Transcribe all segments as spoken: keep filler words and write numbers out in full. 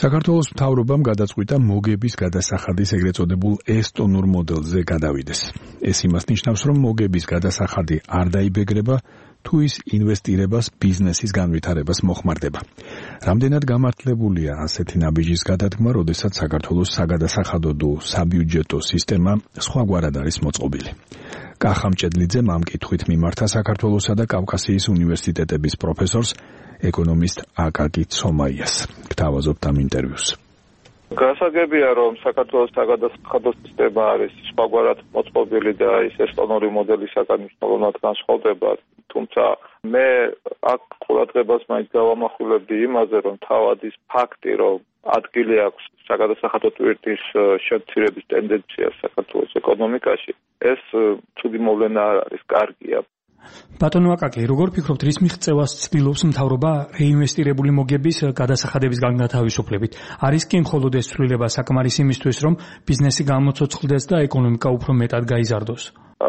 საქართველოს მთავრობამ გადაწყვიტა მოგების გადასახადის ეგრეთ წოდებულ ესტონურ მოდელზე გადავიდეს. ეს იმას ნიშნავს, რომ მოგების გადასახადი არ დაიბეგრება, თუ ის ინვესტირებას, ბიზნესის განვითარებას მოხმარდება. რამდენად გამართლებულია ასეთი ნაბიჯის გადადგმა, როდესაც საქართველოს საგადასახადო თუ საბიუჯეტო სისტემა სხვაგვარად არის მოწყობილი. კახა მჭედლიძემ ამ კითხვით მიმართა საქართველოსა და კავკასიის უნივერსიტეტების პროფესორს, ეკონომისტ აკაკი ცომაიას. გთავაზობთ ამ ინტერვიუს. გასაგებია, რომ საქართველოს საგადასახადო სისტემა არის სხვაგვარად მოწყობილი და ის ესტონური მოდელისაგან მნიშვნელოვნად განსხვავდება, თუმცა მე აქ ყურადღებას მაინც გავამახვილებდი იმაზე, რომ თავად ის ფაქტი, რომ ადგილი აქვს საგადასახადო ტვირთის შემცირების ტენდენციას საქართველოს ეკონომიკაში, ეს ცუდი მოვლენა არ არის, კარგია. ბატონო აკაკი, როგორ ფიქრობთ, რის მიღწევას ცდილობს მთავრობა რეინვესტირებული მოგების გადასახადებისგან გათავისუფლებით? არის კი მხოლოდ ეს ცვლილება საკმარის იმისთვის, რომ ბიზნესი გამოცოცხლდეს და ეკონომიკა უფრო მეტად გაიზარდოს?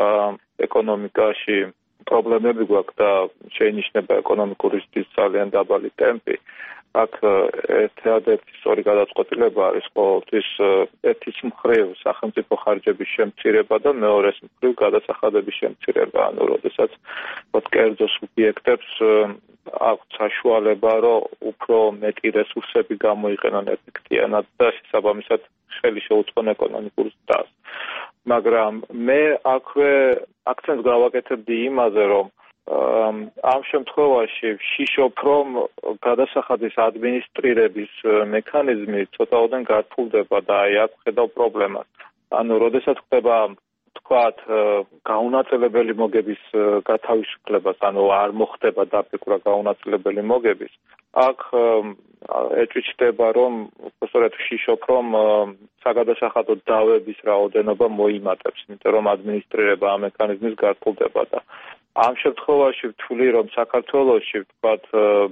ეკონომიკაში პრობლემები გვაქვს და შეინიშნება ეკონომიკური ზრდის ძალიან დაბალი ტემპი. აქ ერთადერთი სწორი გადაწყვეტილება არის ყოველთვის ერთის მხრივ სახელმწიფო ხარჯების შემცირება და მეორეს მხრივ გადასახადების შემცირება. ანუ როდესაც კერძო სუბიექტებს აქვთ საშუალება, რომ უფრო მეტი რესურსები გამოიყენონ ეფექტიანად და შესაბამისად ხელი შეუწყონ ეკონომიკურ ზრდას. მაგრამ მე აქვე აქცენტს გავაკეთებდი იმაზე, რომ ამ შემთხვევაში ვშიშობ, რომ გადასახადის ადმინისტრირების მექანიზმი ცოტაოდენ გართულდება და აი აქ ხედავ პრობლემას. ანუ როდესაც ხდება თქვათ გაუნაწილებელი მოგების გათავისუფლებას, ანუ არ მოხდება დაფიქრვა გაუნაწილებელი მოგების, აქ ეჭვიჭდება, რომ უბრალოდ ვშიშობ, რომ საგადასახადო დავების რაოდენობა მოიმატებს, იმიტომ რომ ადმინისტრირება ამ მექანიზმის გართულდება და ამ შემთხვევაში ვთვლი, რომ საქართველოში ვთქვათ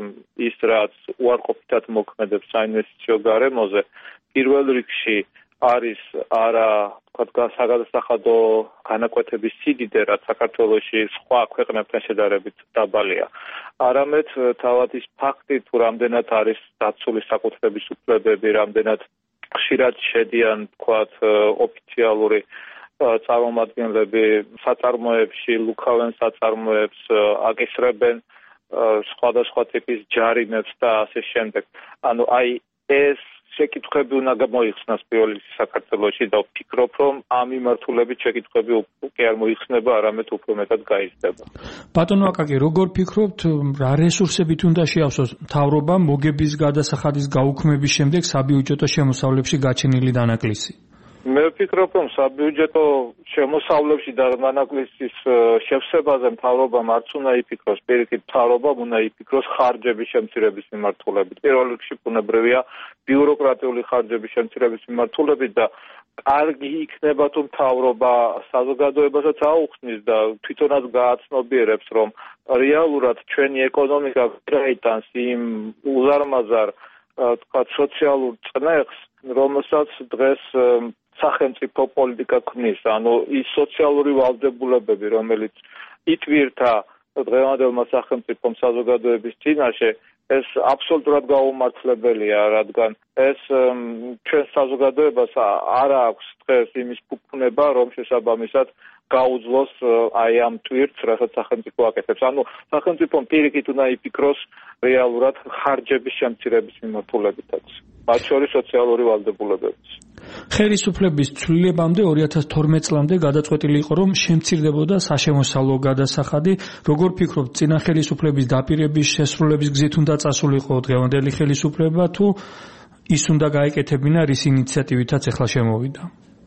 ის რაც უარყოფითად მოქმედებს საინვესტიციო გარემოზე, პირველ რიგში არის არა ვთქვათ საგადასახადო განაკვეთების სიდიდე, რაც საქართველოში სხვა ქვეყნებთან შედარებით დაბალია. არამედ თავად ის ფაქტი, თუ რამდენად არის დაცული საკუთრების უფლებები, რამდენად ხშირად შედიან ვთქვათ ოფიციალური წარმომადგენლები საწარმოებში, ლუქავენ საწარმოებს, აკისრებენ სხვადასხვა ტიპის ჯარიმებს და ასე შემდეგ. ანუ აი ეს შეკითხვები უნდა გამოიხსნას პირველ რიგში საქართველოში და ვფიქრობ, რომ ამ მიმართულებით შეკითხვები უკვე არ მოიხსნება, არამედ უფრო მეტად გაიზრდება. ბატონო აკაკი, როგორ ფიქრობთ, რა რესურსებით უნდა შეავსოს მთავრობა მოგების გადასახადის გაუქმების შემდეგ საბიუჯეტო შემოსავლებში გაჩენილი დანაკლისი? მე ვფიქრობ, რომ საბიუჯეტო შემოსავლებში და დანაკლისის შევსებაზე მთავრობამ არც უნდა იფიქროს, პირიქით მთავრობამ უნდა იფიქროს ხარჯების შემცირების მიმართულებით. პირველ რიგში ბუნებრივია ბიუროკრატიული ხარჯების შემცირების მიმართულებით და კარგი იქნება თუ მთავრობა საზოგადოებასაც აუხსნის და თვითონაც გააცნობიერებს, რომ რეალურად ჩვენი ეკონომიკა გაიტანს იმ უზარმაზარ თქვა სოციალურ წნეხს, რომელსაც დღეს სახელმწიფო პოლიტიკა ქმნის, ანუ ის სოციალური ვალდებულებები, რომელიც იტვირთა დღევანდელმა სახელმწიფომ საზოგადოების წინაშე, ეს აბსოლუტურად გაუმართლებელია, რადგან ეს ჩვენ საზოგადოებას არ აქვს დღეს იმის ფუფუნება, რომ შესაბამისად გაუძლოს აი ამ ტვირთს, რასაც სახელმწიფო აკეთებს. ანუ სახელმწიფომ პირიქით უნდა იფიქროს რეალურად ხარჯების შემცირების მიმართულებითაც, მათ შორის სოციალური ვალდებულებების. ხელისუფლების ცვლილებამდე ორი ათას თორმეტ წლამდე გადაწყვეტილი იყო, რომ შემცირდებოდა საშემოსავლო გადასახადი. როგორ ფიქრობთ, წინა ხელისუფლების დაპირების შესრულების გზით უნდა წასულიყო დღევანდელი ხელისუფლება, თუ ის უნდა გაეკეთებინა, რის ინიციატივითაც ახლა შემოვიდა?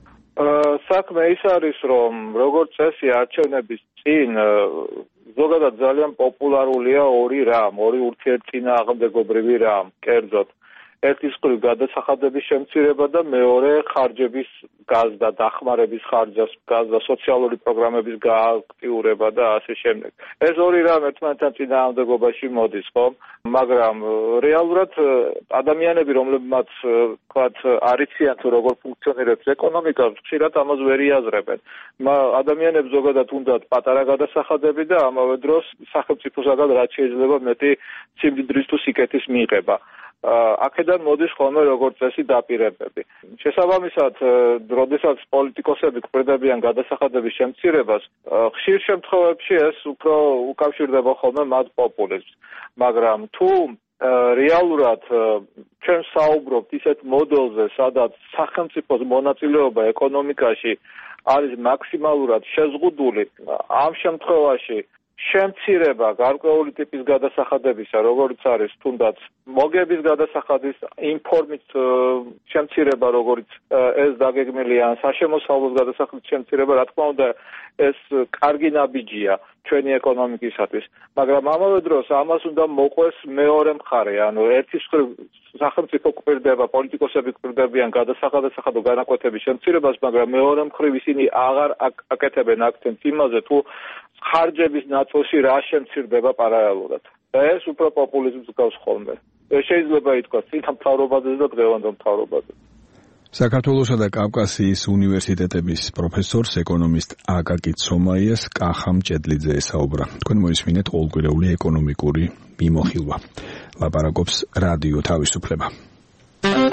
საქმე ის არის, რომ როგორც წესი არჩევნების წინ ზოგადად ძალიან პოპულარულია ორი რამ, ორი ურთიერთწინააღმდეგობრივი რამ, კერძოდ. ერთის მხრივ გადასახადების შემცირება და მეორე ხარჯების გაზდა, დახმარების ხარჯას, გაზდა, სოციალური პროგრამების გააქტიურება და ასე შემდეგ. ეს ორი რამ ერთმანეთთან წინააღმდეგობაში მოდის, ხო? მაგრამ რეალურად ადამიანები, რომლებმაც თქვათ არიციან თუ როგორ ფუნქციონირებს ეკონომიკა, ხშირად ამას ვერ იაზრებენ. ადამიანებს ზოგადად უნდათ პატარა გადასახადები და ამავე დროს სახელმწიფოსაგან რაც შეიძლება მეტი სიმდიდრის თუ სიკეთის მიღება. აქედან მოდის ხოლმე როგორც წესი დაპირებები. შესაბამისად, როდესაც პოლიტიკოსები გვხვდებიან გადასახადების შემცირებას, ხშირ შემთხვევებში ეს უფრო უკავშირდება ხოლმე მათ პოპულიზმს. მაგრამ თუ რეალურად ჩვენ საუბრობთ ისეთ მოდელზე, სადაც სახელმწიფოს მონაწილეობა ეკონომიკაში არის მაქსიმალურად შეზღუდული, ამ შემთხვევაში შემცირება გარკვეული ტიპის გადასახადებისა, როგორც არის თუნდაც მოგების გადასახადის იმ ფორმით შემცირება, როგორც ეს დაგეგმილია, საშემოსავლოს გადასახადის შემცირება, რა თქმა უნდა, ეს კარგი ნაბიჯია ჩვენი ეკონომიკისათვის, მაგრამ ამავე დროს ამას უნდა მოყვეს მეორე მხარე, ანუ ერთის მხრივ სახელმწიფო გვპირდება, პოლიტიკოსები გვპირდებიან გადასახადო განაკვეთების შემცირებას, მაგრამ მეორე მხრივ ისინი აღარ აკეთებენ აქცენტს იმაზე, თუ ხარჯების ნაწილში რა შემცირდება პარალელურად. და ეს უფრო პოპულიზმს გავს ხოლმე. შეიძლება ითქვას წინა მთავრობაზე და დღევანდელ მთავრობაზე. საქართველოსა და კავკასიის უნივერსიტეტების პროფესორს ეკონომისტ აკაკი ცომაიას კახამ ჭედლიძე ესაუბრა. თქვენ მოისმინეთ ყოველკვირეული ეკონომიკური მიმოხილვა. ლაპარაკობს რადიო თავისუფლება.